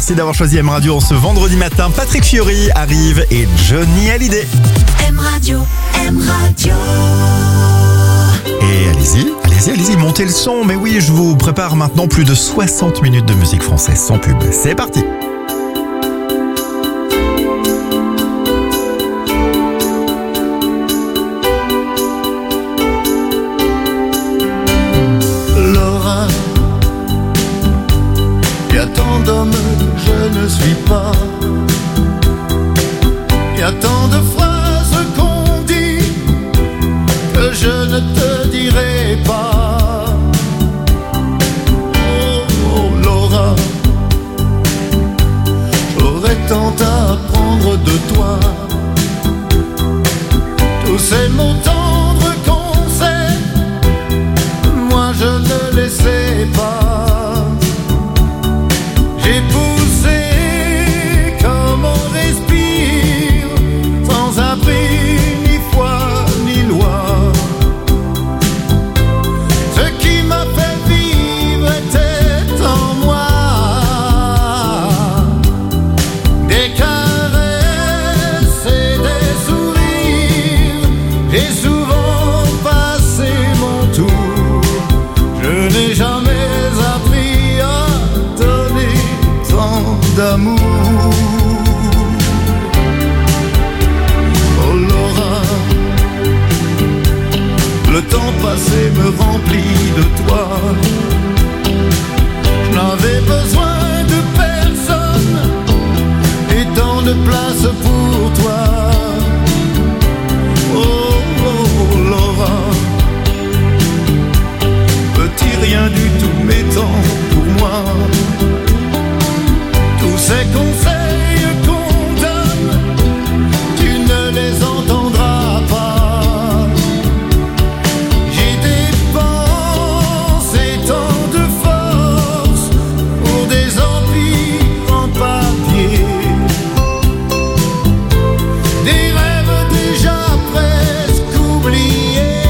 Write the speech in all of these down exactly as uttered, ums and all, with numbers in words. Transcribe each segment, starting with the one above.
Merci d'avoir choisi M Radio en ce vendredi matin. Patrick Fiori arrive et Johnny Hallyday. M Radio, M Radio. Et allez-y, allez-y, allez-y, montez le son. Mais oui, je vous prépare maintenant plus de soixante minutes de musique française sans pub. C'est parti. Laura, y a tant d'hommes que je ne suis pas. Y a tant de phrases qu'on dit que je ne te dirai pas. Oh, oh Laura, j'aurais tant à apprendre de toi. Tous ces mots tendres qu'on sait, moi je ne les sais pas. J'ai poussé comme on respire, sans abri ni foi ni loi. Ce qui m'a fait vivre était en moi. Des caresses et des sourires, j'ai souvent passé mon tour. Je n'ai jamais appris à donner tant d'amour. Oh Laura, le temps passé me remplit de toi. Je n'avais besoin de personne et tant de place pour toi. Oh, oh Laura, petit rien du tout, mais tant pour moi. Tous ces conseils qu'on donne, tu ne les entendras pas. J'ai dépensé tant de force pour des empires en papier, des rêves déjà presque oubliés.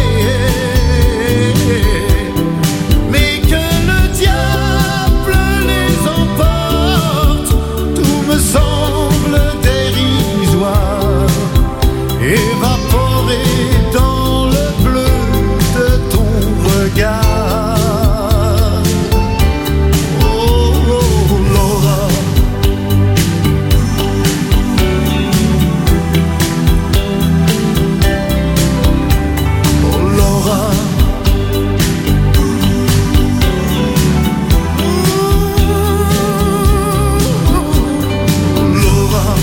Mais que le diable les emporte, tout me semble dérisoire, évaporé dans le bleu de ton regard. Oh, oh Laura, oh Laura, Laura.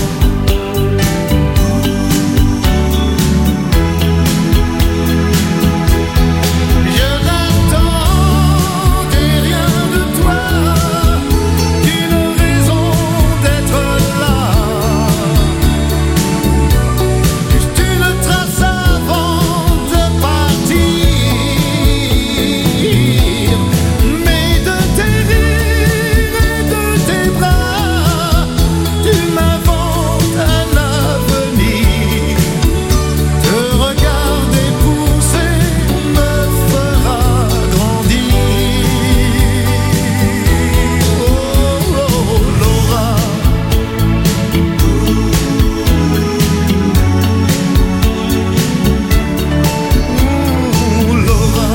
Je n'attendais rien de toi qu'une raison d'être là, juste une trace avant de partir. Mais de tes rires et de tes bras, tu m'inventes un avenir. Te regarder pousser me fera grandir. Oh, oh, Laura, Ouh, Laura,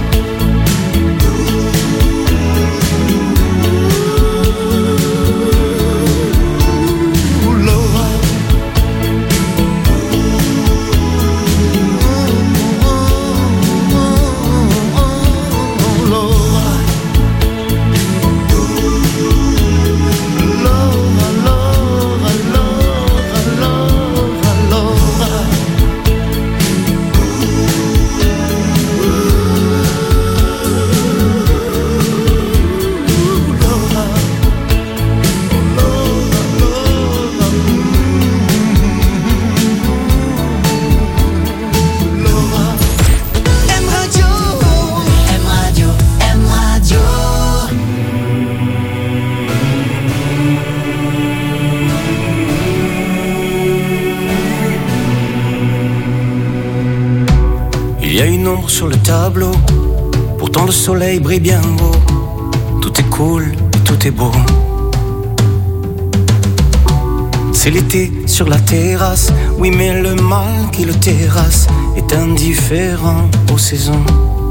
Ouh, Laura. M Radio, M Radio, M Radio. Il y a une ombre sur le tableau, pourtant le soleil brille bien haut. Tout est cool, tout est beau. C'est l'été sur la terrasse, oui mais le mal qui le terrasse est indifférent aux saisons.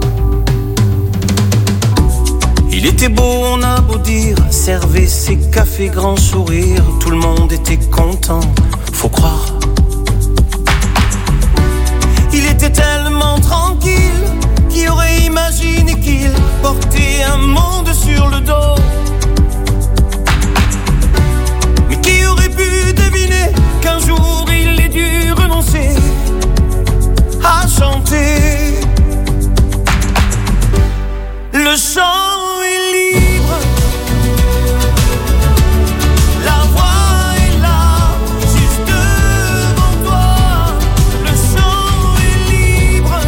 Il était beau, on a beau dire, servait ses cafés grand sourire, tout le monde était content, faut croire. Il était tellement tranquille, qui aurait imaginé qu'il portait un monde sur le dos. Mais qui aurait pu deviner qu'un jour il ait dû renoncer à chanter. Le chant est libre, la voix est là, juste devant toi. Le chant est libre,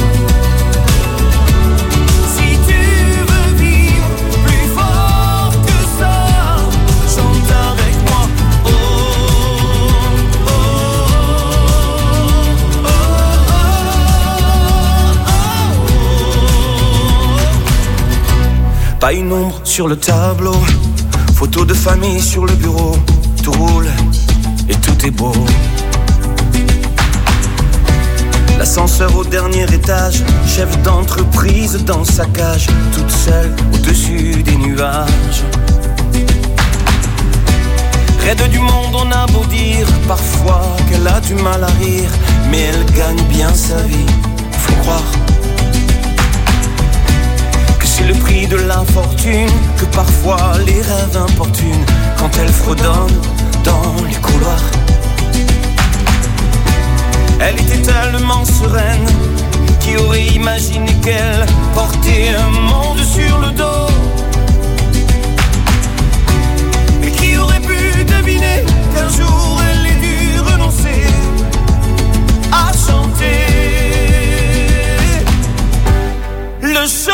si tu veux vivre plus fort que ça, chante avec moi. Oh, oh, oh, oh, oh, oh. Pas une ombre sur le tableau, photo de famille sur le bureau, tout roule et tout est beau. L'ascenseur au dernier étage, chef d'entreprise dans sa cage, toute seule au-dessus des nuages. Raide du monde, on a beau dire parfois qu'elle a du mal à rire, mais elle gagne bien sa vie, faut croire. C'est le prix de l'infortune, que parfois les rêves importunent quand elle fredonne dans les couloirs. Elle était tellement sereine, qui aurait imaginé qu'elle portait un monde sur le dos. Et qui aurait pu deviner qu'un jour elle ait dû renoncer à chanter. Le chant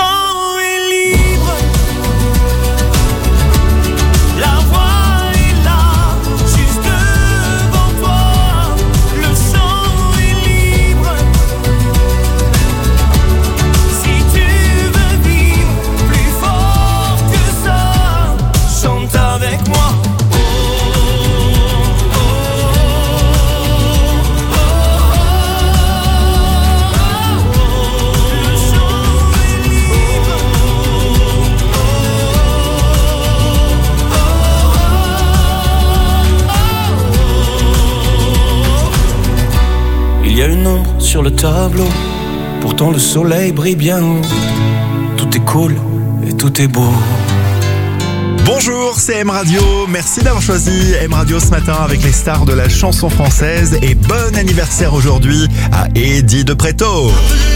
il y a une ombre sur le tableau, pourtant le soleil brille bien haut. Tout est cool et tout est beau. Bonjour, c'est M Radio. Merci d'avoir choisi M Radio ce matin avec les stars de la chanson française. Et bon anniversaire aujourd'hui à Eddie de Préto.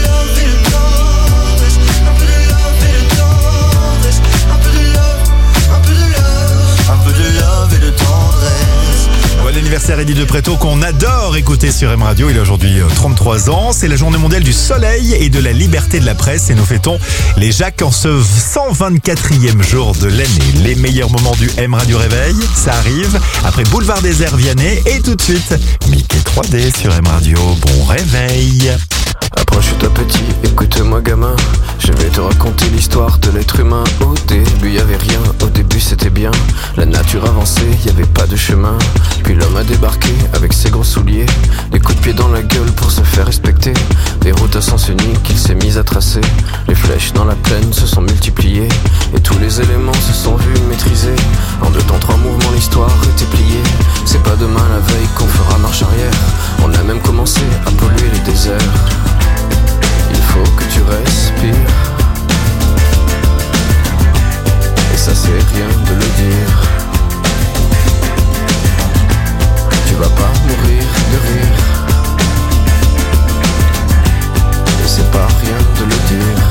Bon anniversaire Eddie de Préto qu'on adore écouter sur M Radio. Il a aujourd'hui trente-trois ans. C'est la journée mondiale du soleil et de la liberté de la presse et nous fêtons les Jacques en ce cent vingt-quatrième jour de l'année. Les meilleurs moments du M Radio Réveil, ça arrive après Boulevard Désert Vianney et tout de suite Mickey trois D sur M Radio. Bon réveil. Approche-toi petit, écoute-moi gamin. Je vais te raconter l'histoire de l'être humain. Au début y'avait rien, au début c'était bien. La nature avançait, y'avait pas de chemin. Puis l'homme a débarqué avec ses gros souliers, des coups de pied dans la gueule pour se faire respecter. Des routes à sens unique qu'il s'est mis à tracer. Les flèches dans la plaine se sont multipliées et tous les éléments se sont vus maîtrisés. En deux temps trois mouvements l'histoire était pliée. C'est pas demain la veille qu'on fera marche arrière. On a même commencé à polluer les déserts. Il faut que tu respires. Et ça c'est rien de le dire. Tu vas pas mourir de rire. Et c'est pas rien de le dire.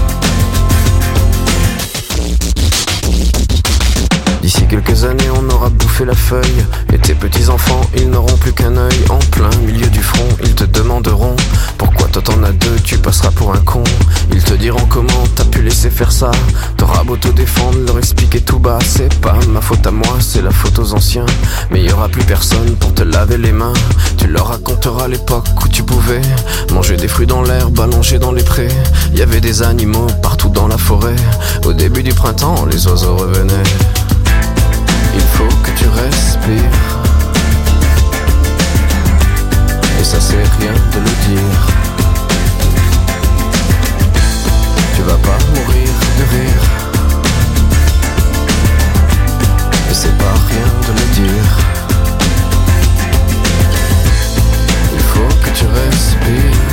D'ici quelques années on aura bouffé la feuille. Et tes petits enfants ils n'auront plus qu'un œil. En plein milieu du front ils te demanderont pourquoi toi t'en as deux, tu passeras pour un con. Ils te diront comment t'as pu laisser faire ça. T'auras beau te défendre, leur expliquer tout bas. C'est pas ma faute à moi, c'est la faute aux anciens. Mais y aura plus personne pour te laver les mains. Tu leur raconteras l'époque où tu pouvais manger des fruits dans l'herbe, allongé dans les prés. Y avait des animaux partout dans la forêt. Au début du printemps, les oiseaux revenaient. Il faut que tu respires. ça c'est rien de le dire. Tu vas pas mourir de rire, et c'est pas rien de le dire. Il faut que tu respires,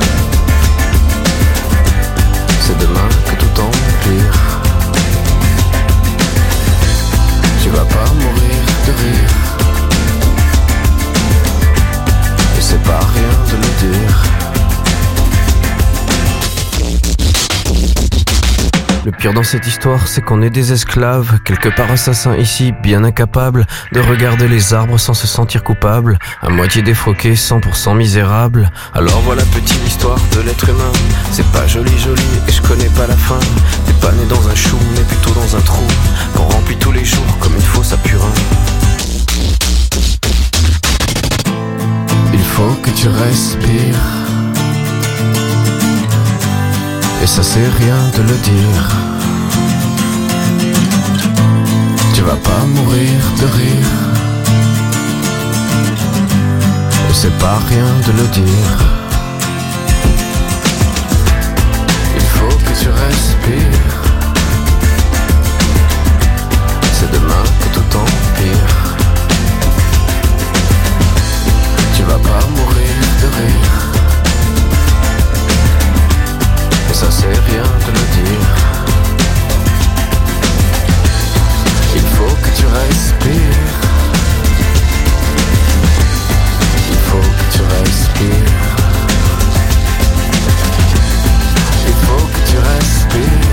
c'est demain que tout empire. Tu vas pas mourir de rire, et c'est pas rien de le dire. Le pire dans cette histoire, c'est qu'on est des esclaves, quelque part assassins ici, bien incapables de regarder les arbres sans se sentir coupables, à moitié défroqués, cent pour cent misérables. Alors voilà petite histoire de l'être humain, c'est pas joli joli et je connais pas la fin. T'es pas né dans un chou, mais plutôt dans un trou, qu'on remplit tous les jours comme une fosse à purin. Il faut que tu respires, et ça c'est rien de le dire. Tu vas pas mourir de rire, et c'est pas rien de le dire. Il faut que tu respires, c'est demain que tout empire. Tu vas pas mourir de rire, et ça c'est rien de le dire. Il faut que tu respires, il faut que tu respires, il faut que tu respires,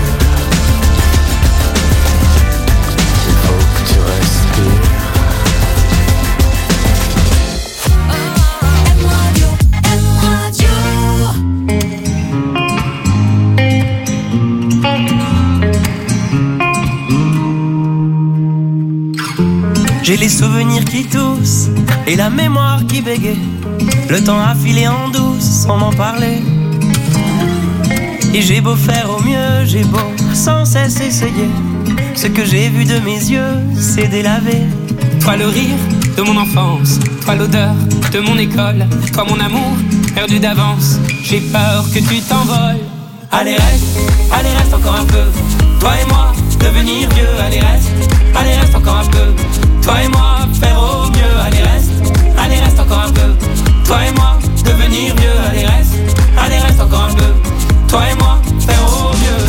il faut que tu respires. M Radio, M Radio. J'ai les souvenirs qui toussent et la mémoire qui bégaye. Le temps a filé en douce sans m'en parler. Et j'ai beau faire au mieux, j'ai beau sans cesse essayer. Ce que j'ai vu de mes yeux, c'est délavé. Toi le rire de mon enfance, toi l'odeur de mon école, toi mon amour perdu d'avance. J'ai peur que tu t'envoles. Allez reste, allez reste encore un peu. Toi et moi, devenir vieux. Allez reste, allez reste encore un peu. Toi et moi, faire au mieux. Allez reste, allez reste encore un peu. Toi et moi, devenir vieux. Allez reste, allez reste encore un peu. Toi et moi, faire au mieux.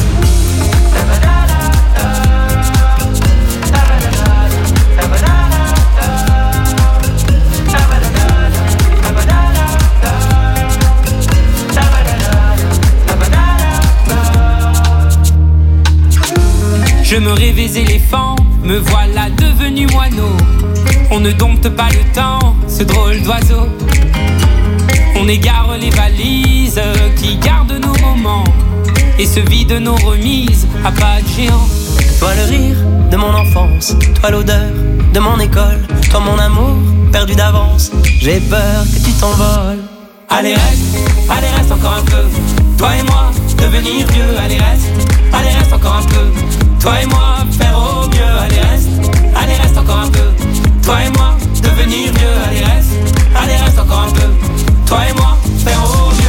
Je me rêvais éléphant, me voilà devenu moineau. On ne dompte pas le temps, ce drôle d'oiseau. On égare les valises qui gardent nos moments et se vident nos remises à pas de géant. Toi le rire de mon enfance, toi l'odeur de mon école, toi mon amour perdu d'avance. J'ai peur que tu t'envoles. Allez reste, allez reste encore un peu. Toi et moi, devenir vieux. Allez reste, allez reste encore un peu. Toi et moi, faire au mieux. Allez reste, allez reste encore un peu. Toi et moi, devenir vieux. Allez reste, allez reste encore un peu. Toi et moi, faire au mieux.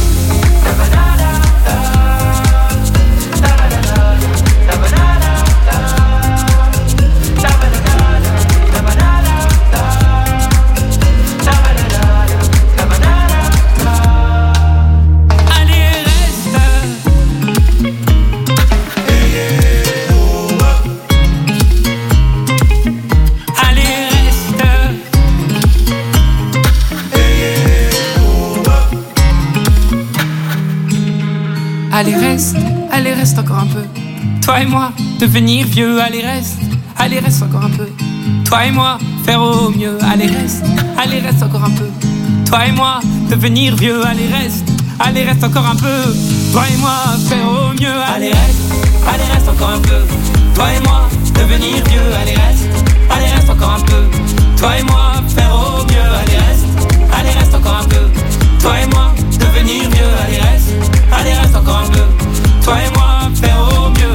Allez reste, allez reste encore un peu. Toi et moi, devenir vieux. Allez reste, allez reste encore un peu. Toi et moi, faire au mieux. Allez reste, allez reste encore un peu. Toi et moi, devenir vieux. Allez reste, allez reste encore un peu. Toi et moi, faire au mieux. Allez reste, allez reste encore un peu. Toi et moi, devenir vieux. Allez reste, allez reste encore un peu. Toi et moi, faire au mieux. Allez reste, allez reste encore un peu. Toi et moi, devenir vieux. Allez reste, allez reste encore un peu. Toi et moi, faire au mieux.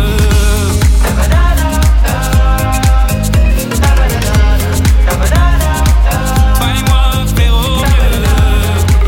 Toi et moi, faire au mieux.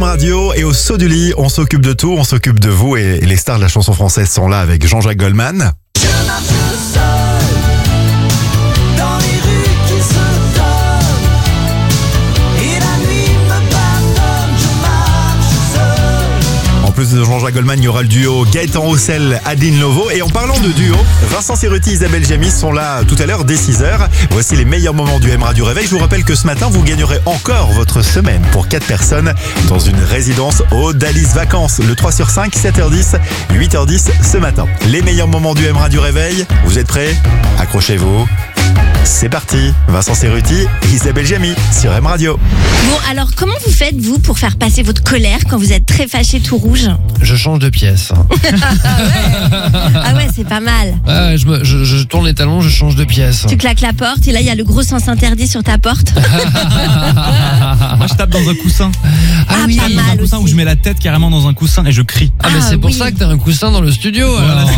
Radio et au saut du lit, on s'occupe de tout, on s'occupe de vous et les stars de la chanson française sont là avec Jean-Jacques Goldman. Je marche seul dans les rues qui se donnent et la nuit me pardonne, je marche seul. En plus de Jean-Jacques Goldman, il y aura le duo Gaëtan Roussel, Adeline Lovo. Et en parlant de duo, Vincent Cerruti, Isabelle Giamy sont là tout à l'heure dès six heures. Voici les meilleurs moments du M Radio Réveil. Je vous rappelle que ce matin, vous gagnerez encore votre semaine pour quatre personnes dans une résidence au Dalis Vacances. Le trois sur cinq, sept heures dix, huit heures dix ce matin. Les meilleurs moments du M Radio Réveil. Vous êtes prêts? Accrochez-vous. C'est parti, Vincent Cerruti, Isabelle Giamy sur M Radio. Bon, alors comment vous faites, vous, pour faire passer votre colère quand vous êtes très fâché tout rouge? Je change de pièce. Ah ouais, ah ouais, c'est pas mal. Ouais, je, me, je, je tourne les talons, je change de pièce. Tu claques la porte et là, il y a le gros sens interdit sur ta porte. Moi, je tape dans un coussin. Ah, oui, pas Dans un mal coussin aussi. où je mets la tête carrément dans un coussin et je crie. Ah, mais Ah, c'est pour oui. ça que t'as un coussin dans le studio. Alors.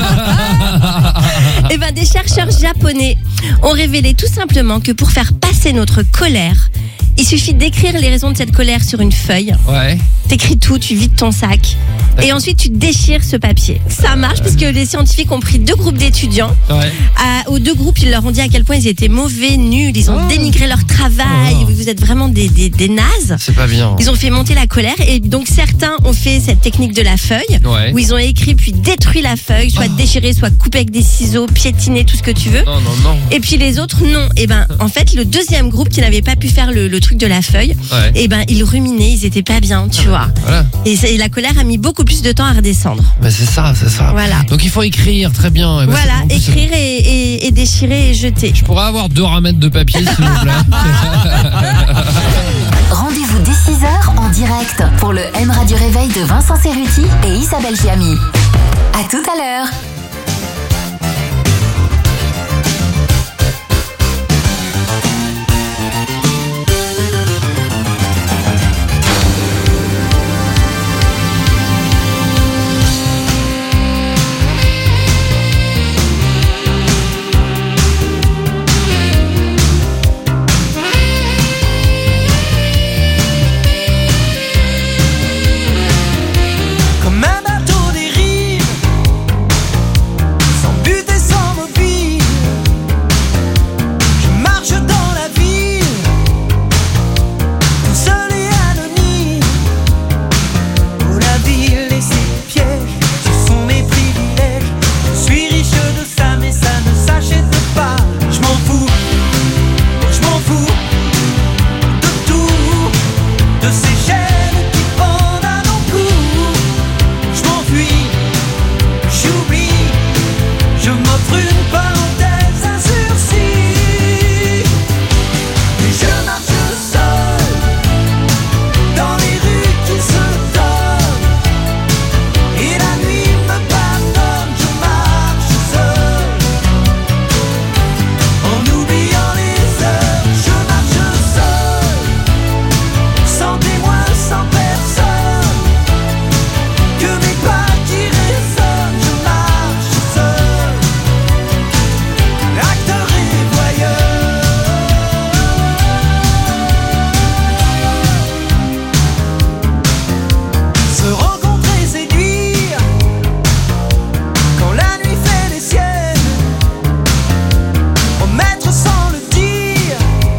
Eh ben, des chercheurs japonais ont révélé tout simplement que pour faire passer notre colère, il suffit d'écrire les raisons de cette colère sur une feuille. Ouais. T'écris tout, tu vides ton sac. Et ensuite, tu déchires ce papier. Ça marche puisque les scientifiques ont pris deux groupes d'étudiants. Ouais. À- aux deux groupes, ils leur ont dit à quel point ils étaient mauvais, nuls. Ils ont Oh. dénigré leur travail. Oh. Vous êtes vraiment des, des, des nazes. C'est pas bien. Ils ont fait monter la colère. Et donc, certains ont fait cette technique de la feuille. Ouais. Où ils ont écrit puis détruit la feuille, soit déchiré, soit coupé avec des ciseaux, piétiné, tout ce que tu veux. Non, non, non. Et puis les autres, non. Et ben, en fait, le deuxième groupe qui n'avait pas pu faire le, le truc de la feuille, Ouais. et ben, ils ruminaient, ils étaient pas bien, tu vois. Voilà. Et, c'est- et la colère a mis beaucoup plus de temps à redescendre. Mais c'est ça, c'est ça. Voilà. Donc il faut écrire, très bien. Eh ben, Voilà, c'est- en plus, écrire et, et, et déchirer et jeter. Je pourrais avoir deux ramettes de papier, s'il vous plaît. Rendez-vous dès six heures en direct pour le M Radio Réveil de Vincent Cerruti et Isabelle Giamy. À tout à l'heure. Comme un bateau dérive, sans but et sans mobile, je marche dans la ville, tout seul et anonyme. Oh, la ville et ses pièges, ce sont mes privilèges. Je suis riche de ça, mais ça ne s'achète pas. Je m'en fous, je m'en fous de tout, de ces chaînes qui pendent à nos cous. Je m'enfuis, j'oublie, je m'offre une parenthèse, un sursis. Et je marche seul dans les rues qui se donnent et la nuit me pardonne. Je marche seul en oubliant les heures. Je marche seul, sans témoin, sans personne, que mes pas qui résonnent. Je marche seul, acteur et voyeur. Se rencontrer, séduire, quand la nuit fait les siennes, promettre sans le dire,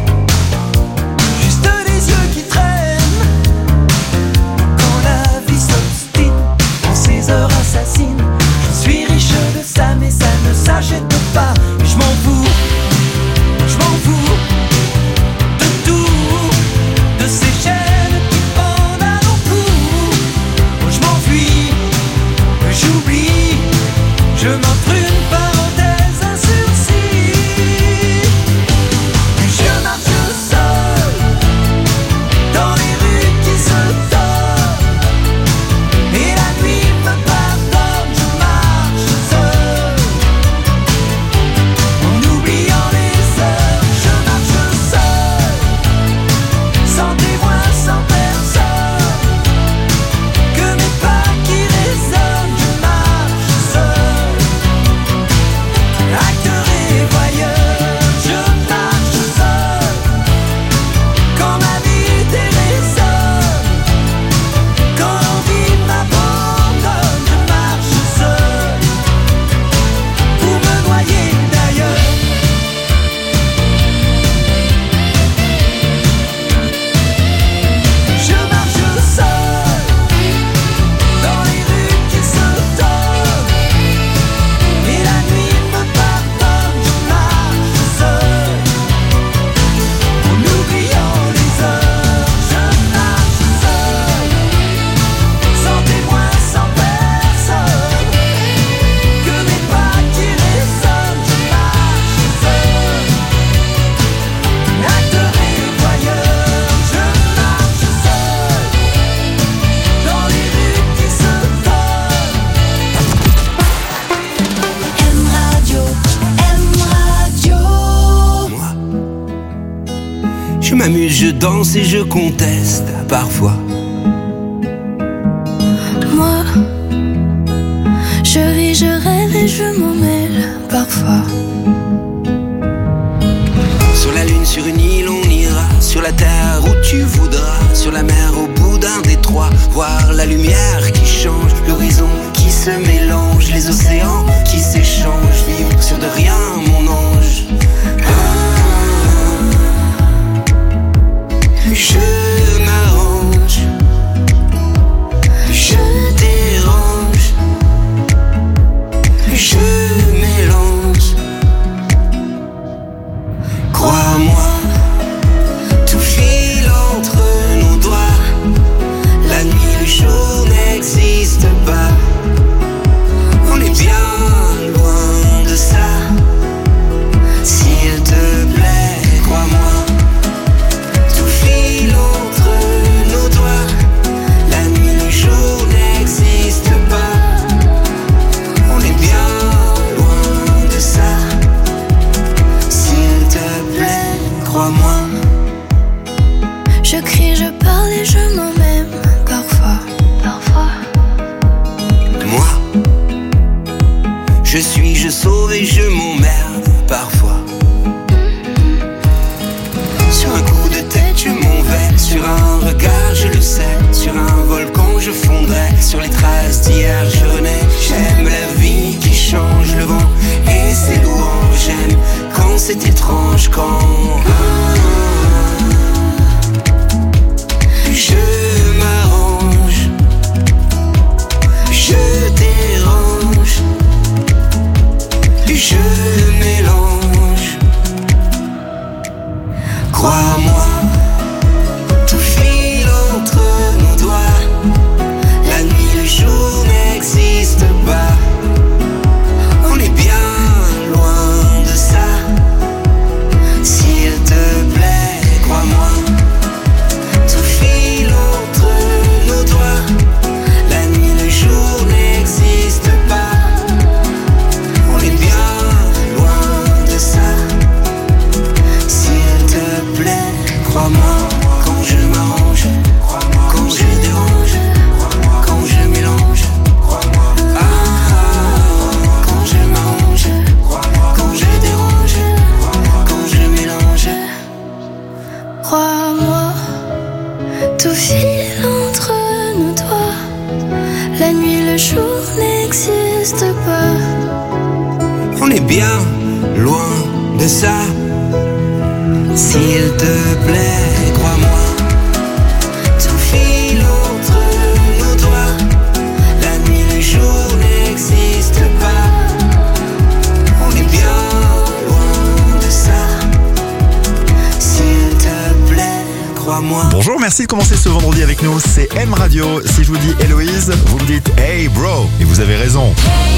juste les yeux qui traînent. Quand la vie s'obstine en ces heures assassines, je suis riche de ça, mais ça ne s'achète pas. Je m'en fous, je m'en fous de tout, de ces chaînes qui pendent à nos coups. Oh, je m'enfuis, j'oublie, je m'offre une parenthèse, un sursis. Et je marche seul dans les rues qui se donnent et la nuit me pardonne. Je marche seul en oubliant les heures. Je marche seul, sans témoin, sans personne, que mes pas qui résonnent. Je marche seul m'amuse, je danse et je conteste parfois. Moi, je vis, je rêve et je m'en mêle parfois. Sur la lune, sur une île, on ira. Sur la terre où tu voudras. Sur la mer, au bout d'un détroit. Voir la lumière qui change, l'horizon qui se mélange, les océans qui s'échangent. Vivre sur de rien, mon ange. Ah, je m'arrange, je dérange, je mélange. Crois-moi, tout file entre nos doigts. La nuit, le jour n'existe pas. On est bien loin de ça. S'il te plaît, crois-moi, tout file entre nos doigts. La nuit, le jour n'existe pas. On est bien loin de ça. S'il te plaît, crois-moi. Je crie, je parle et je m'en même parfois. Parfois. Moi, je suis, je sauve et je m'emmerde parfois. Sur un coup de tête, je m'en vais. Sur un regard, je le sais. Sur un volcan, je fondrai. Sur les traces d'hier, je renais. J'aime la vie qui change, le vent et ses louanges. J'aime quand c'est étrange, quand je m'arrange, je dérange, je mélange. Crois-moi, tout file entre nos doigts. La nuit, le jour n'existe pas. On est bien loin de ça. S'il te plaît, crois-moi, tout file entre nos doigts. La nuit, le jour n'existe pas. On est bien loin de ça. S'il te plaît, crois-moi, quand je m'arrange, quand je dérange, quand je mélange. Ah, quand je m'arrange, quand je dérange, quand je mélange. Crois-moi, tout file entre nos doigts. La nuit, le jour n'existe pas. On est bien loin de ça. S'il te plaît, crois-moi, tout file entre nos doigts. La nuit, le jour n'existe pas. On est bien loin de ça. S'il te plaît, crois-moi. Bonjour, merci de commencer ce vendredi avec nous, c'est M Radio. Si je vous dis Héloïse, vous me dites hey bro, et vous avez raison.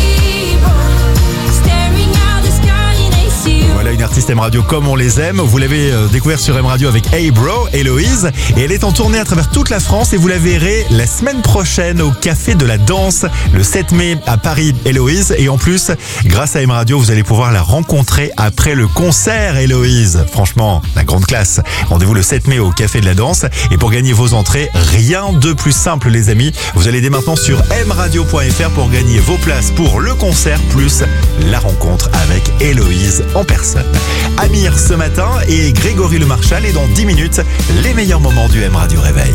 Voilà une artiste M Radio comme on les aime. Vous l'avez euh, découvert sur M Radio avec Hey Bro, Héloïse. Et elle est en tournée à travers toute la France et vous la verrez la semaine prochaine au Café de la Danse, le sept mai à Paris, Héloïse. Et en plus, grâce à M Radio, vous allez pouvoir la rencontrer après le concert, Héloïse. Franchement, la grande classe. Rendez-vous le sept mai au Café de la Danse. Et pour gagner vos entrées, rien de plus simple, les amis. Vous allez dès maintenant sur m radio point f r pour gagner vos places pour le concert plus la rencontre avec Héloïse en personne. Amir ce matin et Grégory Le Marchal, et dans dix minutes, les meilleurs moments du M Radio Réveil.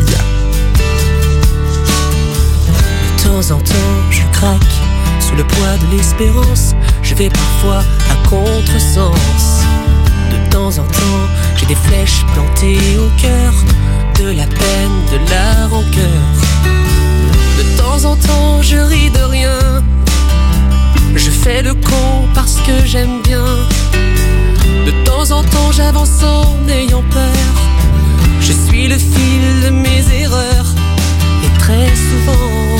De temps en temps, je craque sous le poids de l'espérance. Je vais parfois à contresens. De temps en temps, j'ai des flèches plantées au cœur, de la peine, de la rancœur. De temps en temps, je ris de rien. Je fais le con parce que j'aime bien. De temps en temps, j'avance en ayant peur. Je suis le fil de mes erreurs. Et très souvent,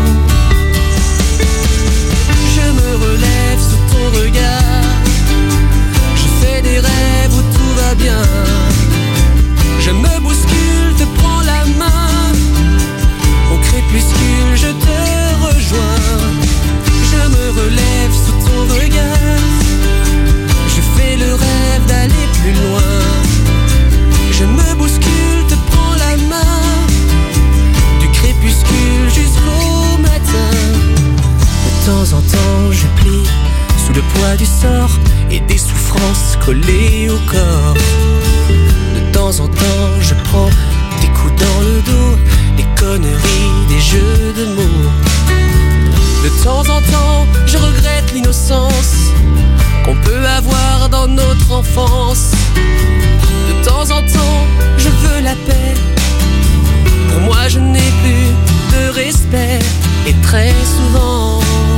je me relève sous ton regard. Je fais des rêves où tout va bien. Je me bouscule, te prends la main. Au crépuscule, je te rejoins. Je me relève sous ton regard. Je fais le rêve d'aller plus loin. Je me bouscule. temps je plie sous le poids du sort et des souffrances collées au corps. De temps en temps je prends des coups dans le dos, des conneries, des jeux de mots. De temps en temps je regrette l'innocence qu'on peut avoir dans notre enfance. De temps en temps je veux la paix. Pour moi je n'ai plus de respect. Et très souvent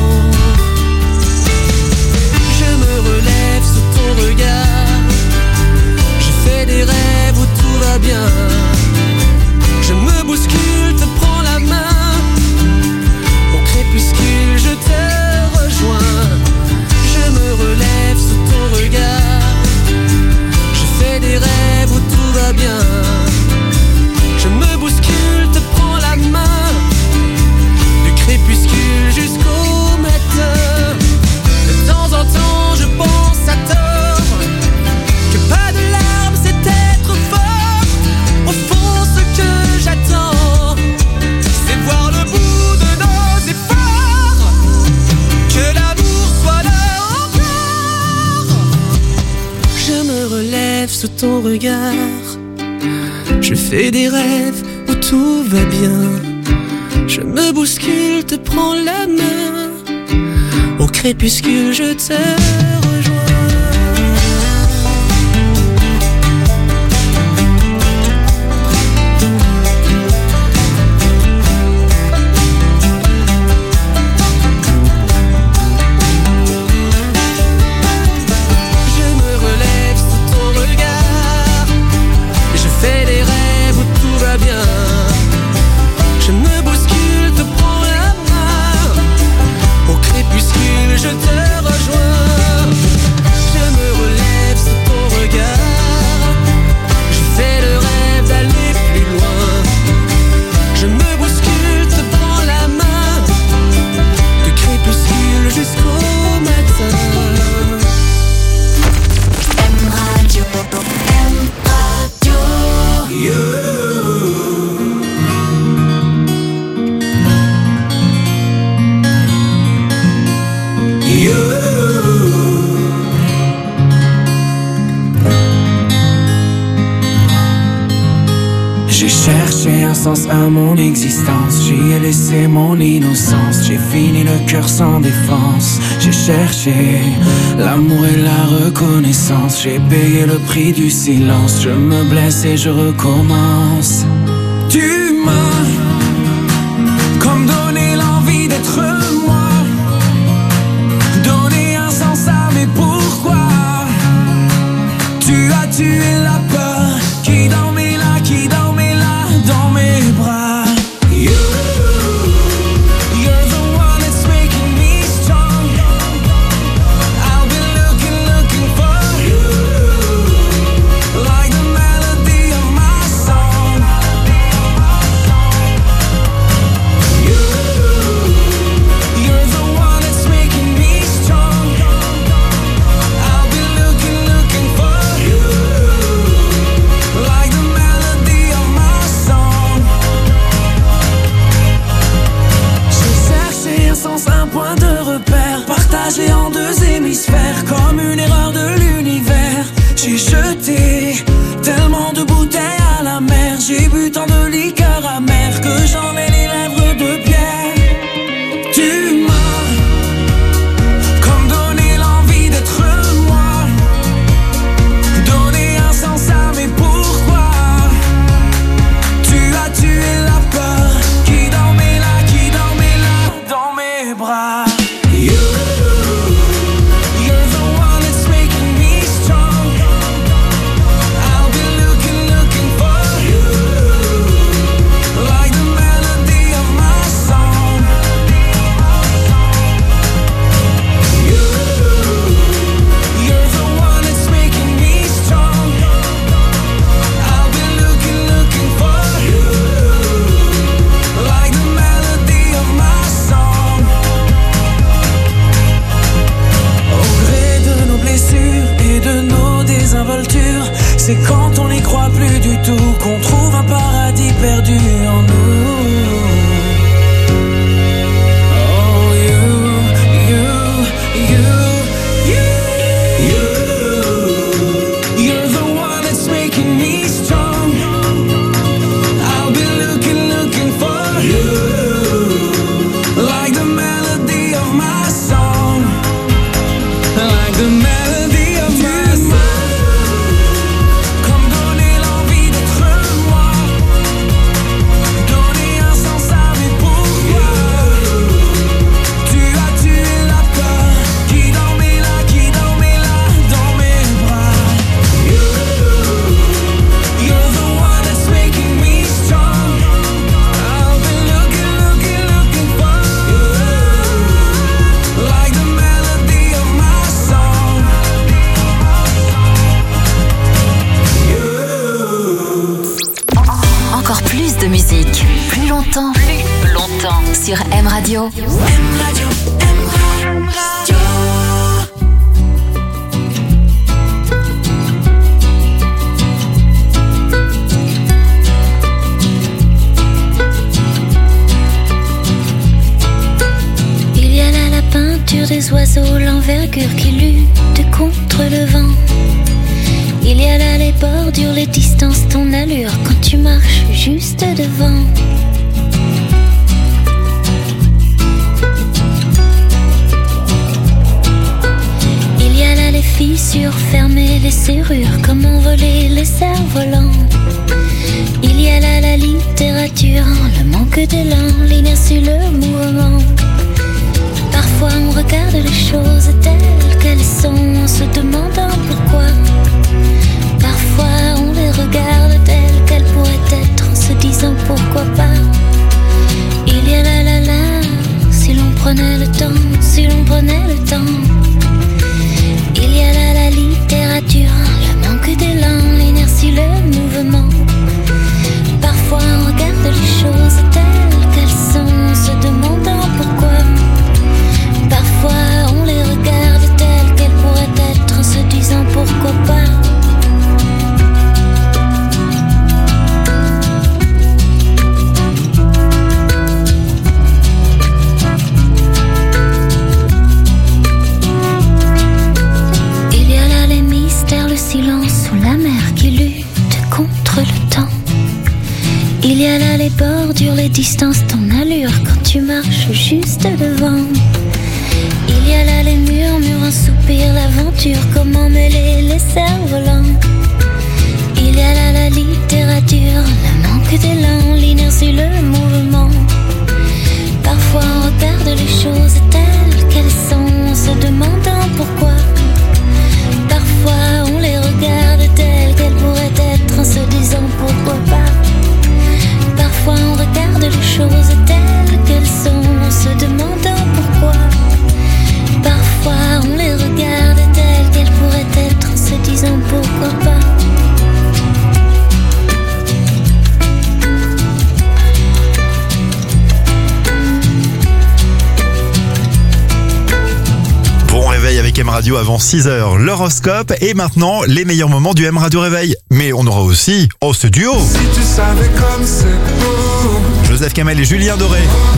je me relève sous ton regard. Je fais des rêves où tout va bien. Je me bouscule, te prends la main. Au crépuscule je te rejoins. Je me relève sous ton regard. Je fais des rêves où tout va bien. Je me bouscule, te prends la main. Du crépuscule jusqu'au matin. De temps en temps je pense à tort que pas de larmes c'est être fort. Au fond ce que j'attends c'est voir le bout de nos efforts. Que l'amour soit là encore. Je me relève sous ton regard. Je fais des rêves où tout va bien. Je me bouscule, te prends la main. Au crépuscule je te rejoins. Je te rejoins, je me relève sous ton regard. Je fais le rêve d'aller plus loin. Je me bouscule, te prends la main. Du crépuscule jusqu'au matin. M Radio, M Radio. You. J'ai cherché un sens à mon existence. J'y ai laissé mon innocence. J'ai fini le cœur sans défense. J'ai cherché l'amour et la reconnaissance. J'ai payé le prix du silence. Je me blesse et je recommence. Tu m'as comme donné l'envie d'être moi. Donner un sens à mes pourquoi. Tu as tué la peur qui dormait là, qui dormait là dans mes bras. You, you're the one that's making me strong. I'll be looking, looking for you, like the melody of my song. You, you're the one that's making me strong. I'll be looking, looking for you, like the melody of my song. J'ai cherché un sens, un point de repère, partagé en deux hémisphères, comme une erreur de l'univers. J'ai jeté tellement de bouteilles à la mer. J'ai bu tant de liqueur amère que j'en ai les lèvres de pierre. Tu m'as comme donné l'envie d'être moi. Donner un sens à mes pourquoi. Tu as tué la peur qui dormait là, qui dormait là dans mes bras. You, you're the one that's making me strong. I'll be looking, looking for you, like the melody of my song. You, you're the one that's making me strong. I'll be looking, looking for you, like the melody of my song. Au gré de nos blessures et de nos désinvoltures, c'est quand on n'y croit plus du tout qu'on trouve un paradis perdu en nous. Oh, you, you. Radio. M Radio, M Radio. Il y a là la peinture des oiseaux, l'envergure qui lutte contre le vent. Il y a là les bordures, les distances, ton allure quand tu marches juste devant. Il y a là les fissures fermées, les serrures, comment voler les cerfs-volants. Il y a là la littérature, le manque d'élan, l'inertie, le mouvement. Parfois on regarde les choses telles qu'elles sont en se demandant pourquoi. Parfois on les regarde telles qu'elles pourraient être en se disant pourquoi pas. Il y a là la la, si l'on prenait le temps, si l'on prenait le temps. Il y a là la littérature, le manque d'élan, l'inertie, le mouvement. Parfois on regarde les choses telles qu'elles sont en se demandant pourquoi. Parfois on les regarde telles qu'elles pourraient être en se disant pourquoi pas. Il y a là les mystères, le silence ou la mer qui lutte contre le temps. Il y a là les bordures, les distances, ton allure quand tu marches juste devant. Il y a là les murmures, un soupir, l'aventure, comment mêler les cerfs-volants. Il y a là la littérature, le manque d'élan, l'inertie, le mouvement. Parfois on regarde les choses telles qu'elles sont en se demandant pourquoi. Parfois on les regarde telles qu'elles pourraient être en se disant pourquoi pas. Parfois on regarde les choses telles qu'elles sont en se demandant pourquoi. Parfois on les regarde telles qu'elles pourraient être en se disant pourquoi pas. Bon réveil avec M Radio avant six heures, l'horoscope et maintenant les meilleurs moments du M Radio Réveil. Mais on aura aussi, oh ce duo, Si tu savais comme c'est beau, Joseph Kamel et Julien Doré.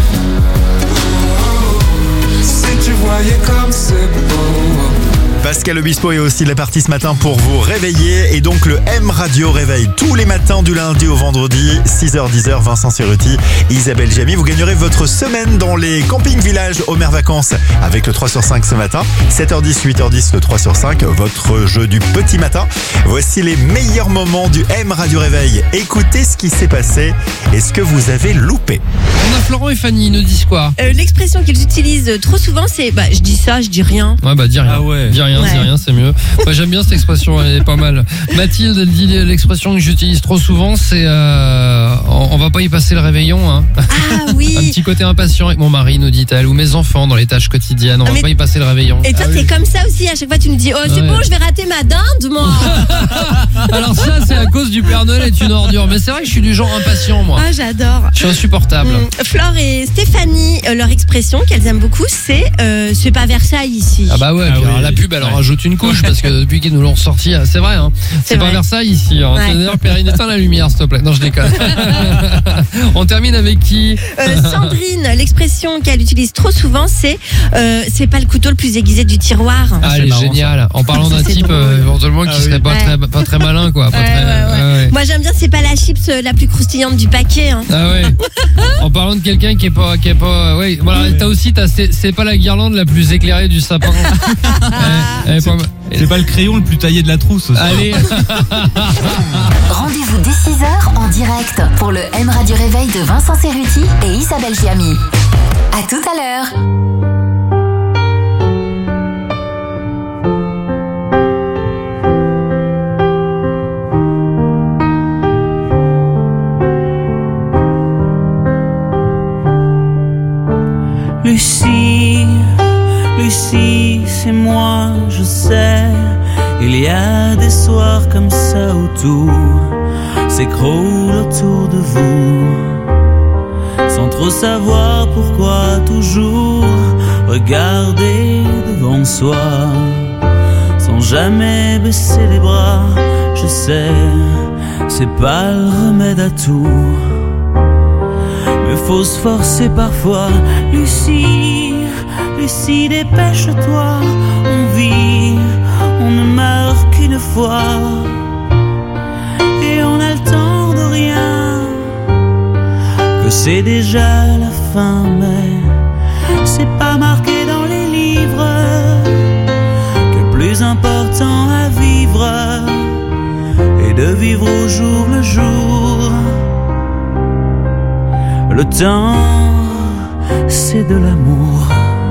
si tu voyais comme c'est beau. Pascal Obispo est aussi de la partie ce matin pour vous réveiller et donc le M Radio Réveil tous les matins du lundi au vendredi, six heures dix heures, Vincent Cerruti, Isabelle Jamy. Vous gagnerez votre semaine dans les campings villages Homer Vacances avec le trois sur cinq ce matin, sept heures dix, huit heures dix, le trois sur cinq, votre jeu du petit matin. Voici les meilleurs moments du M Radio Réveil. Écoutez ce qui s'est passé et ce que vous avez loupé. On a Florent et Fanny, ils nous disent quoi? Euh, L'expression qu'ils utilisent trop souvent, c'est bah, je dis ça, je dis rien. Ouais, bah dis rien. Ah ouais. Dis rien, Ouais. dis rien, c'est mieux. Moi j'aime bien cette expression, elle est pas mal. Mathilde, elle dit l'expression que j'utilise trop souvent, c'est euh, on, on va pas y passer le réveillon. Hein. Ah Un oui. petit côté impatient avec mon mari, nous dit-elle, ou mes enfants dans les tâches quotidiennes, on Ah, va mais- pas y passer le réveillon. Et toi, Ah t'es oui. comme ça aussi. À chaque fois, tu nous dis oh, c'est Ouais. bon, je vais rater ma dinde, moi. Alors ça, c'est à cause du Père Noël est une ordure. Mais c'est vrai que je suis du genre impatient, moi. Ah, j'adore. Je suis insupportable. Hum, Flore et Stéphanie, euh, leur expression qu'elles aiment beaucoup, c'est euh, c'est pas Versailles ici. Ah bah ouais, Ah puis oui. alors la pub elle en Ouais. rajoute une couche parce que depuis qu'ils nous l'ont sorti, c'est vrai hein. C'est C'est pas vrai. Versailles ici hein. Ouais. D'ailleurs Perrine, éteins la lumière s'il te plaît. Non je déconne. On termine avec qui? Euh, Sandrine, l'expression qu'elle utilise trop souvent, c'est euh, c'est pas le couteau le plus aiguisé du tiroir. Ah, c'est elle est marrant, géniale. En parlant Ça, d'un c'est type drôle. euh, éventuellement qui Ah oui. serait pas Ouais. très pas très malin quoi. Pas Ouais, très- ouais, ouais. ouais, ouais. Moi, j'aime bien, c'est pas la chips euh, la plus croustillante du paquet. Hein. Ah ouais. En parlant de quelqu'un qui est pas qui est pas ouais, voilà, t'as aussi t'as c'est, c'est pas la guirlande la plus éclairée du sapin. Elle- elle est pas mal. C'est pas le crayon le plus taillé de la trousse aussi. Allez. Rendez-vous dès six heures en direct pour le M Radio Réveil de Vincent Cerruti et Isabelle Giamy. À tout à l'heure. Lucie, Lucie, c'est moi, je sais. Il y a des soirs comme ça où tout s'écroule autour de vous. sans trop savoir pourquoi toujours regarder devant soi, sans jamais baisser les bras. Je sais, c'est pas le remède à tout, mais faut se forcer parfois. Lucie, Lucie, dépêche-toi, on vit, on ne meurt qu'une fois, et on a le temps de rien, que c'est déjà la fin, mais c'est pas marqué dans les livres, que le plus important à vivre est de vivre au jour le jour. Le temps, c'est de l'amour.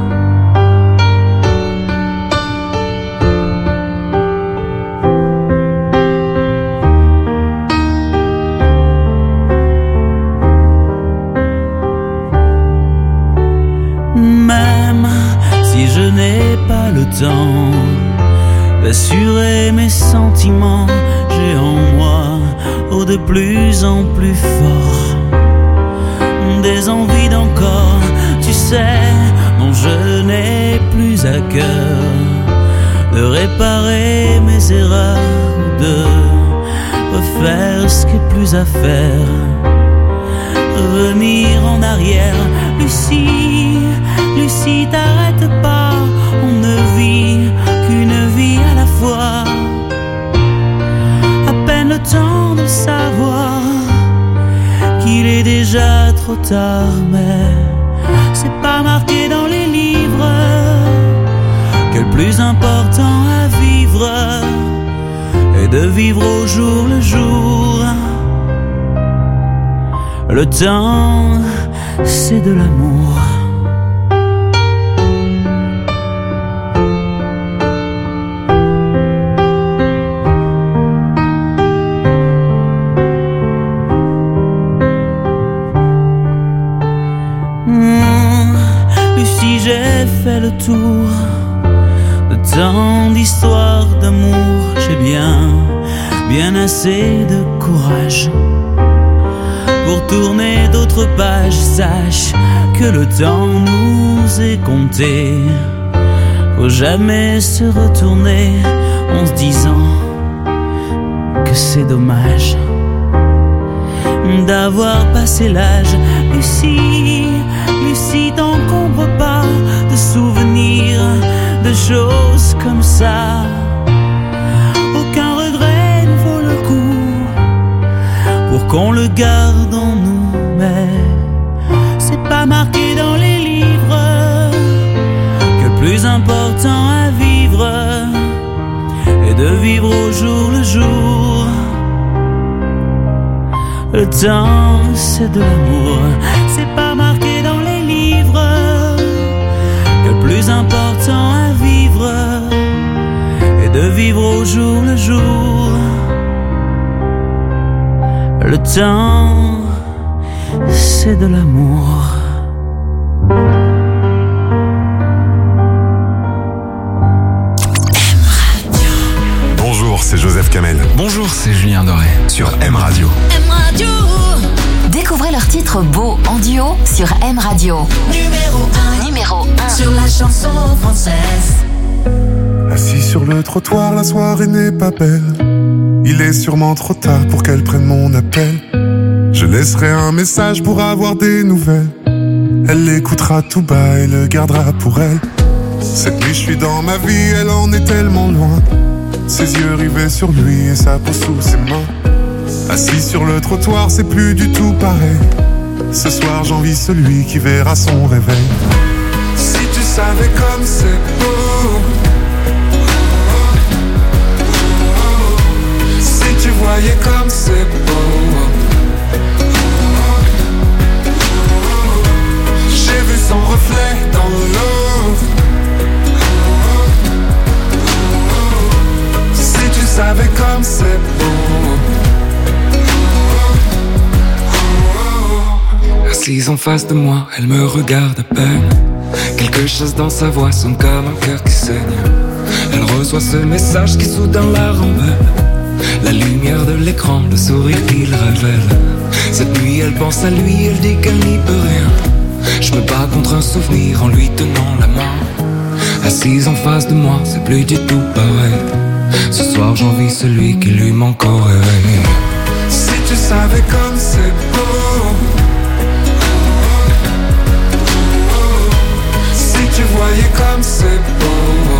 Même si je n'ai pas le temps d'assurer mes sentiments, j'ai en moi, oh, de plus en plus fort, des envies d'encore, tu sais, dont je n'ai plus à cœur de réparer mes erreurs, de refaire ce qui est plus à faire, revenir en arrière. Lucie, Lucie, t'arrête pas, on ne vit qu'une vie à la fois, à peine le temps de savoir qu'il est déjà trop tard, mais c'est pas marqué dans les livres que le plus important à vivre est de vivre au jour le jour. Le temps, c'est de l'amour. J'ai fait le tour de tant d'histoires d'amour. J'ai bien, bien assez de courage pour tourner d'autres pages. Sache que le temps nous est compté. Faut jamais se retourner en se disant que c'est dommage d'avoir passé l'âge. Lucie, Lucie, t'encombre pas de souvenirs, de choses comme ça. Aucun regret ne vaut le coup pour qu'on le garde en nous, mais c'est pas marqué dans les livres que le plus important à vivre est de vivre au jour le jour. Le temps, c'est de l'amour, c'est pas marqué dans les livres que le plus important à vivre est de vivre au jour le jour. Le temps, c'est de l'amour. Bonjour, c'est Joseph Kamel. Bonjour, c'est Julien Doré. Sur M Radio. M Radio. Découvrez leurs titres beaux en duo sur M Radio. Numéro un, Numéro un sur la chanson française. Assis sur le trottoir, la soirée n'est pas belle. Il est sûrement trop tard pour qu'elle prenne mon appel. Je laisserai un message pour avoir des nouvelles. Elle l'écoutera tout bas et le gardera pour elle. Cette nuit je suis dans ma vie, elle en est tellement loin. Ses yeux rivés sur lui et sa peau sous ses mains. Assis sur le trottoir, c'est plus du tout pareil. Ce soir j'envie celui qui verra son réveil. Si tu savais comme c'est beau, si tu voyais comme c'est beau, j'ai vu son reflet dans l'eau. Si tu savais comme c'est beau. Assise en face de moi, elle me regarde à peine. Quelque chose dans sa voix sonne comme un cœur qui saigne. Elle reçoit ce message qui soudain la rend belle. La lumière de l'écran, le sourire qu'il révèle. Cette nuit elle pense à lui, elle dit qu'elle n'y peut rien. Je me bats contre un souvenir en lui tenant la main. Assise en face de moi, c'est plus du tout pareil. Ce soir j'envie celui qui lui manque au réveil. Si tu savais comme c'est beau, si tu voyais comme c'est beau,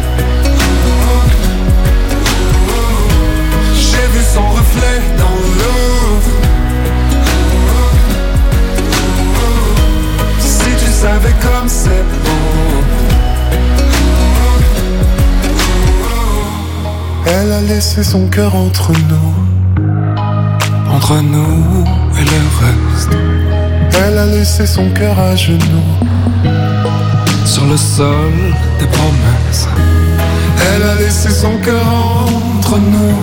j'ai vu son reflet dans l'eau. Si tu savais comme c'est beau. Elle a laissé son cœur entre nous, entre nous et le reste. Elle a laissé son cœur à genoux, sur le sol des promesses. Elle a laissé son cœur entre nous.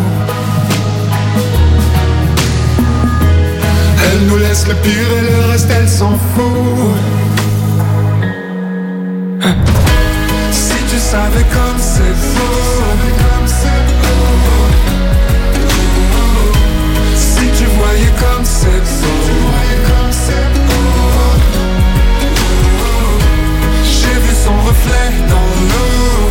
Elle nous laisse le pire et le reste elle s'en fout. Si tu savais comme c'est beau, si tu voyais comme c'est beau, j'ai vu son reflet dans l'eau.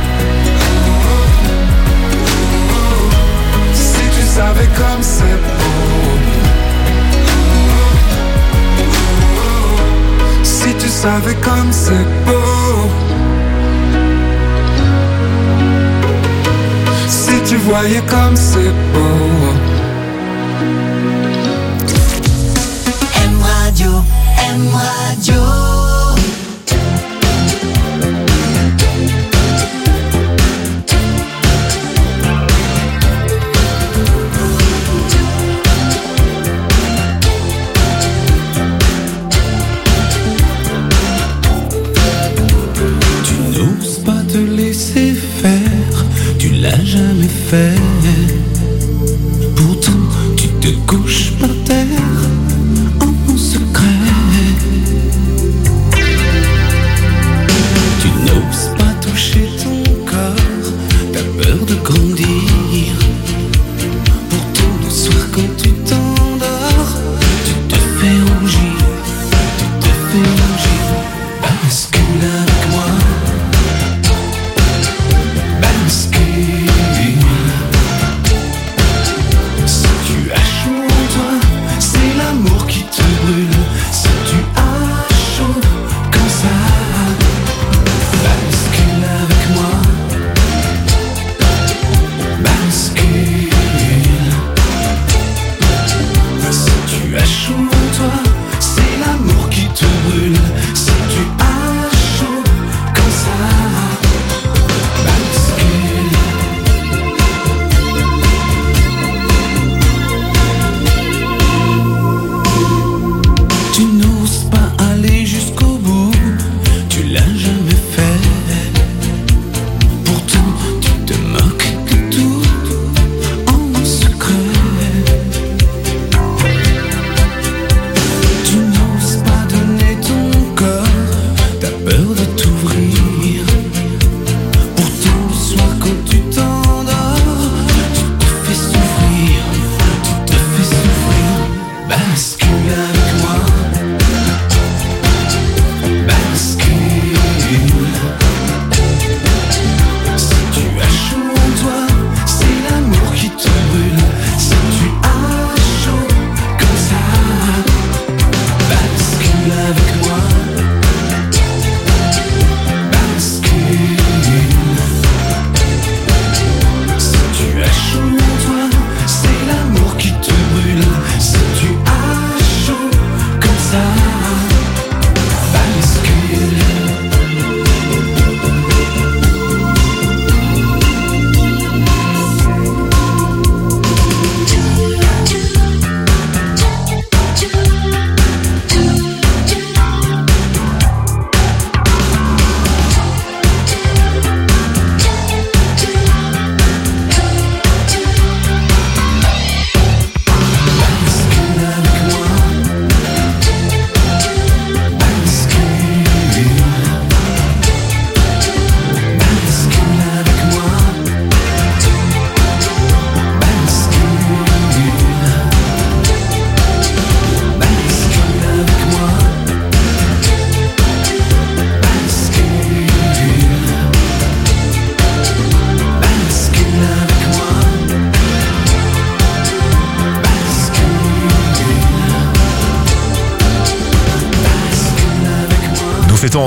Si tu savais comme c'est beau, si tu savais comme c'est beau, si tu voyais comme c'est beau. M Radio, M Radio. Jamais fait. Pourtant, tu te couches par terre en secret. Tu n'oses pas toucher ton corps, t'as peur de grandir. Pourtant, le soir quand tu t'endors, tu te fais rougir, tu te fais rougir. Bascule avec moi, bascule.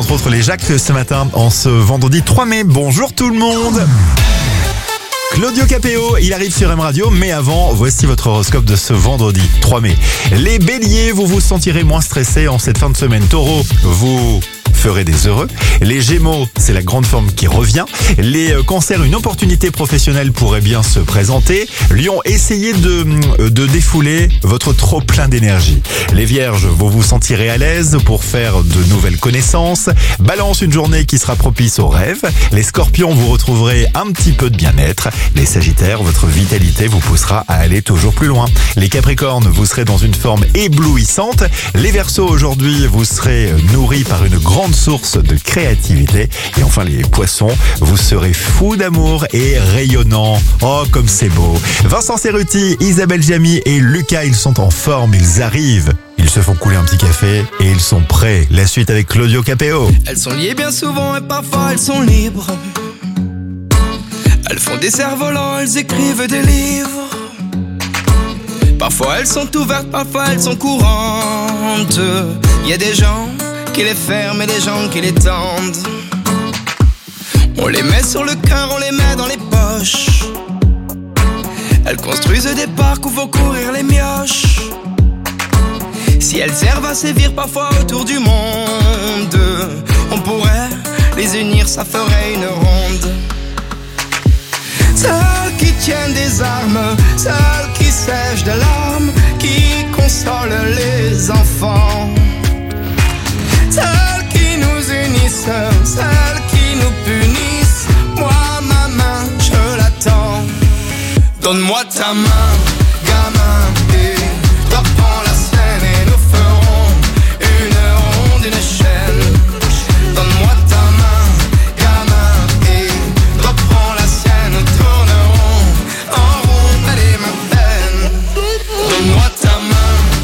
entre autres les Jacques ce matin, en ce vendredi trois mai. Bonjour tout le monde. Claudio Capéo, il arrive sur M Radio, mais avant, voici votre horoscope de ce vendredi trois mai. Les béliers, vous vous sentirez moins stressés en cette fin de semaine. Taureau, vous ferez des heureux. Les gémeaux, c'est la grande forme qui revient. Les cancers, une opportunité professionnelle pourrait bien se présenter. Lion, essayez de, de défouler votre trop plein d'énergie. Les vierges, vous vous sentirez à l'aise pour faire de nouvelles connaissances. Balance, une journée qui sera propice aux rêves. Les scorpions, vous retrouverez un petit peu de bien-être. Les sagittaires, votre vitalité vous poussera à aller toujours plus loin. Les capricornes, vous serez dans une forme éblouissante. Les verseaux, aujourd'hui, vous serez nourris par une grande source de créativité. Et enfin les poissons, vous serez fous d'amour et rayonnants. Oh, comme c'est beau. Vincent Cerruti, Isabelle Giamy et Lucas, ils sont en forme, ils arrivent. Ils se font couler un petit café et ils sont prêts. La suite avec Claudio Capéo. Elles sont liées bien souvent et parfois elles sont libres. Elles font des cerfs-volants, elles écrivent des livres. Parfois elles sont ouvertes, parfois elles sont courantes. Il y a des gens qui les ferment et des gens qui les tendent. On les met sur le cœur, on les met dans les poches. Elles construisent des parcs où vont courir les mioches. Si elles servent à sévir parfois autour du monde, on pourrait les unir, ça ferait une ronde. Celles qui tiennent des armes, celles qui sèchent de larmes, qui consolent les enfants. Celles qui nous unissent, celles qui nous punissent. Moi, ma main, je l'attends. Donne-moi ta main, gamin, et toi prends la scène et nous ferons une ronde, une chaîne. Donne-moi ta main, gamin, et toi prends la scène, nous tournerons en rond, allez ma peine. Donne-moi ta main.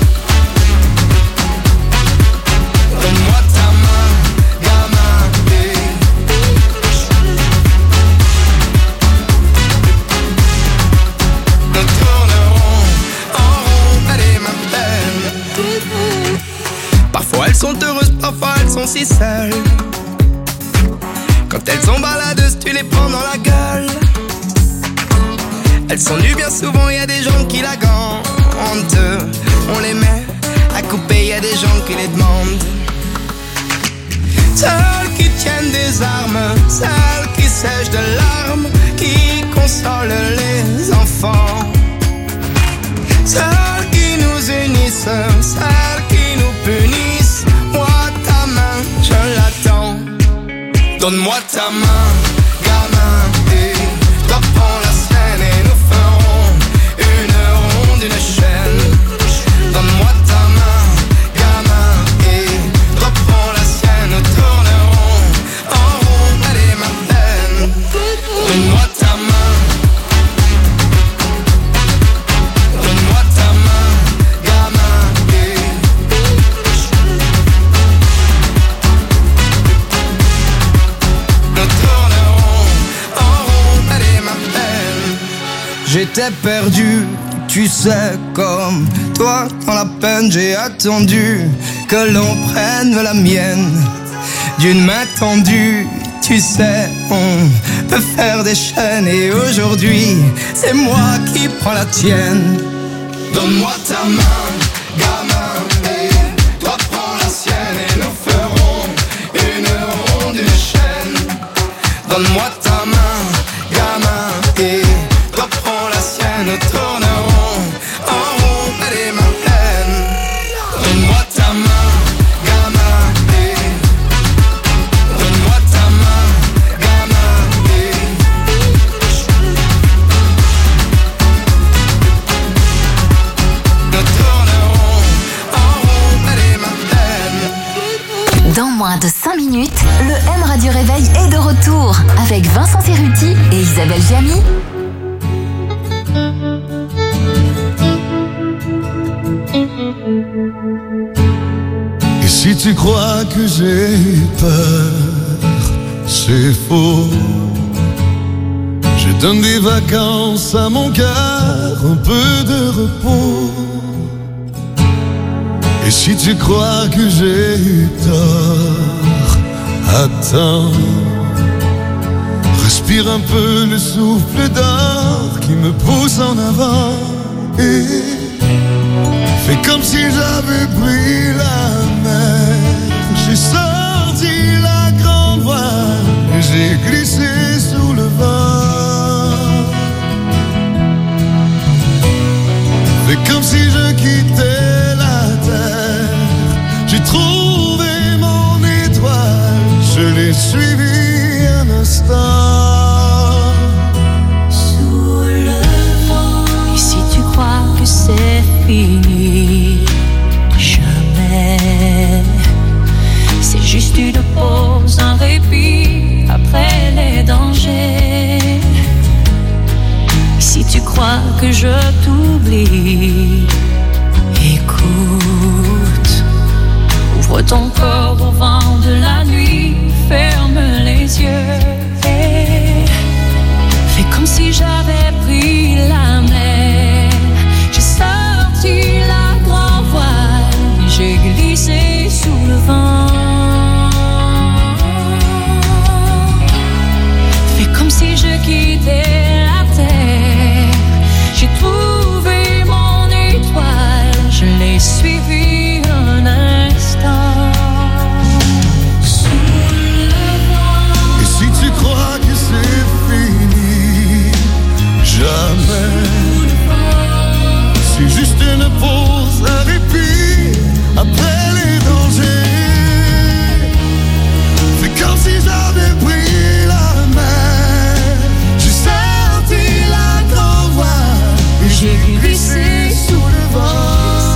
Parfois elles sont heureuses, parfois elles sont si seules. Quand elles sont baladeuses, tu les prends dans la gueule. Elles sont nues bien souvent, y a des gens qui la gantent. On les met à couper, y a des gens qui les demandent. Celles qui tiennent des armes, celles qui sèchent de larmes, qui consolent les enfants. Celles qui nous unissent, celles qui nous punissent. Moi ta main, je l'attends. Donne-moi ta main, gamin, et toi prends la scène et nous ferons une ronde, une chaîne. Donne-moi ta main, gamin, et toi prends la scène, nous tournerons en rond, allez ma peine. Donne-moi ta main. J'étais perdu, tu sais, comme toi dans la peine. J'ai attendu que l'on prenne la mienne d'une main tendue. Tu sais, on peut faire des chaînes et aujourd'hui, c'est moi qui prends la tienne. Donne-moi ta main, gamin, et toi prends la sienne et nous ferons une ronde, une chaîne. Donne-moi ta main, gamin, et toi prends la sienne, nous tournerons en rond, allez ma peine. Donne-moi ta main, gamin, et donne-moi ta main, gamin, et nous tournerons en rond, allez ma peine. Dans moins de cinq minutes, le M Radio Réveil est de retour avec Vincent Cerruti et Isabelle Giamy. Et si tu crois que j'ai peur, c'est faux. Je donne des vacances à mon cœur, un peu de repos. Et si tu crois que j'ai tort, Attends, respire un peu le souffle d'or qui me pousse en avant et fais comme si j'avais pris la mer. J'ai sorti la grande voile et j'ai glissé sous le vent. Fais comme si je quittais la terre. J'ai trouvé mon étoile, je l'ai suivi un instant. Sous le vent. Et si tu crois que c'est fini, jamais. C'est juste une pause, un répit après les dangers. Si tu crois que je t'oublie, écoute. Ouvre ton corps au vent de la nuit, ferme les yeux et fais comme si j'avais pris la mer. J'ai sorti la grande voile, j'ai glissé sous le vent. Fais comme si je quittais la terre. J'ai trouvé mon étoile, je l'ai suivi un instant. Sous le vent. Et si tu crois que c'est fini, jamais. C'est juste une pause, un répit après les dangers. Fais comme si j'avais pris la mer. J'ai sorti la grande voile et j'ai glissé sous le vent.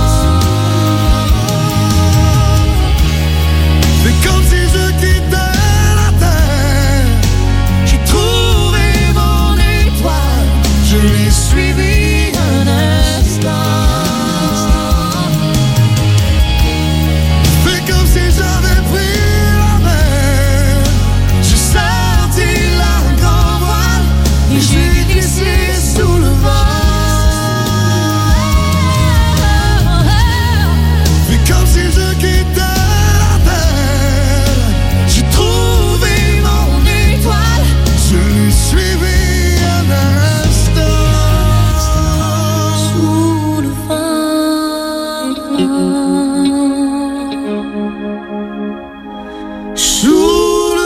Fais comme si je quittais la terre. J'ai trouvé mon étoile, je l'ai suivi un instant. Fais comme si j'avais pris la mer. J'ai sorti la grande voile et j'ai glissé sous le vent. Fais comme si je quittais la terre. J'ai trouvé mon étoile, je l'ai suivi un instant. Sous le vent. Sous le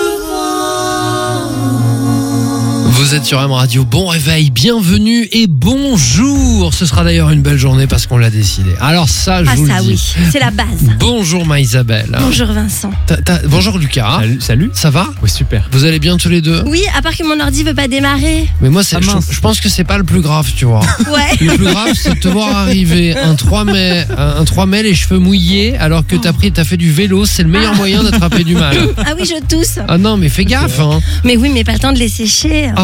vent. Vous êtes sur M Radio, bon réveil, bienvenue et bonjour. Ce sera d'ailleurs une belle journée parce qu'on l'a décidé. Alors ça, je Ah vous ça le dis. oui, c'est la base. Bonjour Maïsabelle. Bonjour Vincent. T'as- t'as- bonjour Lucas. Salut, salut. Ça va? Ouais, super. Vous allez bien tous les deux? Oui, à part que mon ordi veut pas démarrer. Mais moi, c'est, Ah, je, mince. je pense que c'est pas le plus grave, tu vois. Ouais. Le plus grave, c'est de te voir arriver un trois mai, un trois mai, les cheveux mouillés, alors que t'as pris, t'as fait du vélo. C'est le meilleur moyen d'attraper du mal. Ah oui, je tousse. Ah non, mais fais gaffe, hein. Mais oui, mais pas le temps de les sécher.